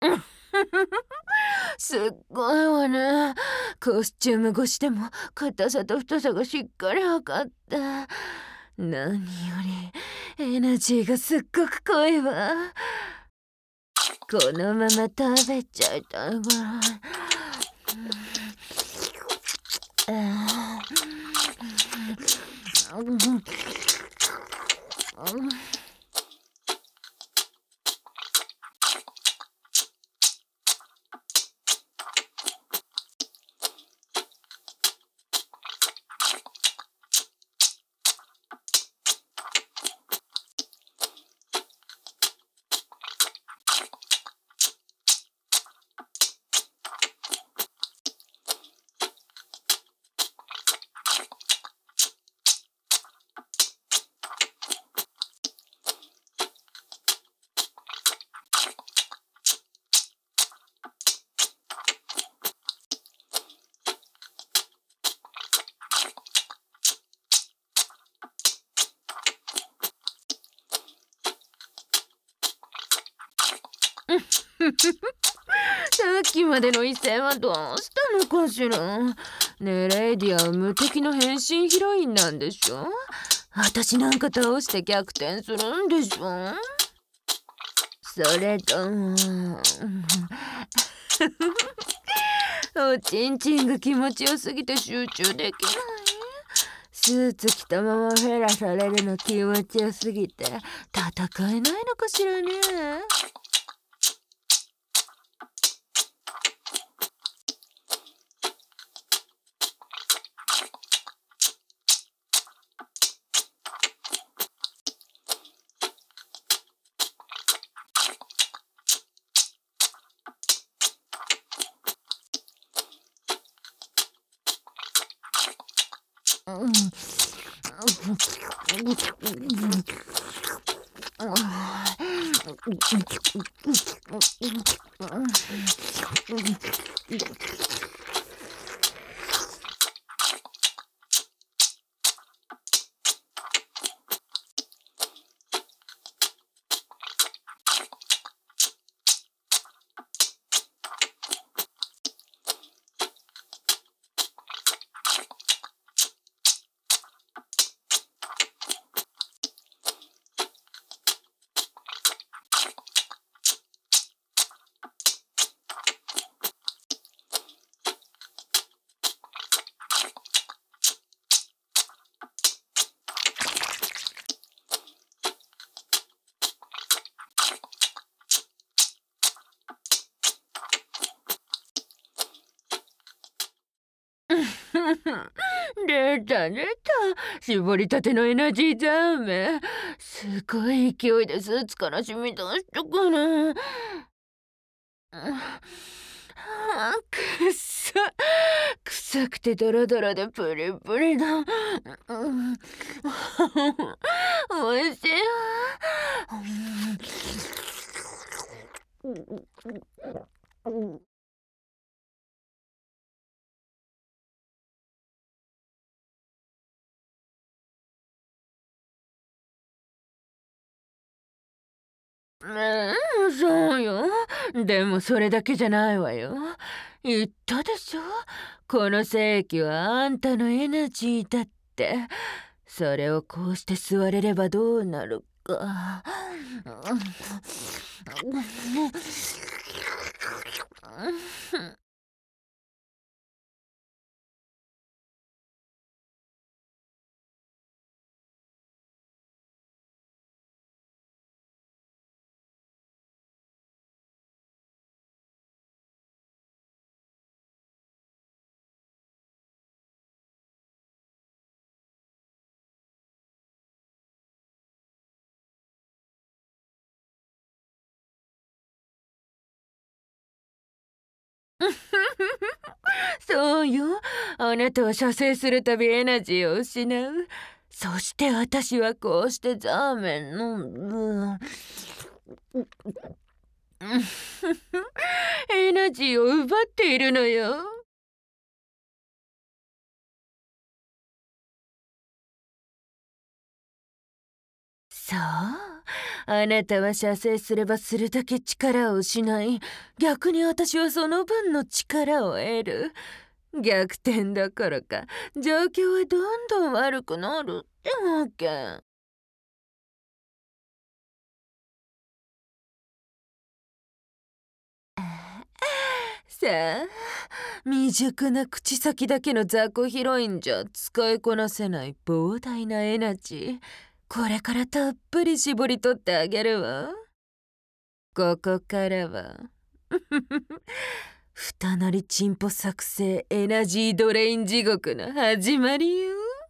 すっごいわね。コスチューム越しでも硬さと太さがしっかり測って。何よりエナジーがすっごく濃いわ。このまま食べちゃいたいぐらい。さっきまでの一戦はどうしたのかしら。ねえレイディは無敵の変身ヒロインなんでしょ。私なんか倒して逆転するんでしょ。それともおちんちんが気持ちよすぎて集中できない。スーツ着たままフェラされるの気持ちよすぎて戦えないのかしらね。うん出た出た、絞りたてのエナジーザーメン。すごい勢いでスーツから染み出したから。くっさ臭くてドロドロでプリプリだ。おいしいわ。そうよ。でもそれだけじゃないわよ。言ったでしょ、この世紀はあんたのエナジーだって。それをこうして吸われればどうなるか。そうよ。あなたは射精するたびエナジーを失う。そして私はこうしてザーメンのエナジーを奪っているのよ。そう、 あなたは射精すればするだけ力を失い、逆に私はその分の力を得る。逆転どころか状況はどんどん悪くなるってわけ。さあ、未熟な口先だけの雑魚ヒロインじゃ使いこなせない膨大なエナジー、これからたっぷり絞り取ってあげるわ。ここからは二なりチンポ作成エナジードレイン地獄の始まりよ。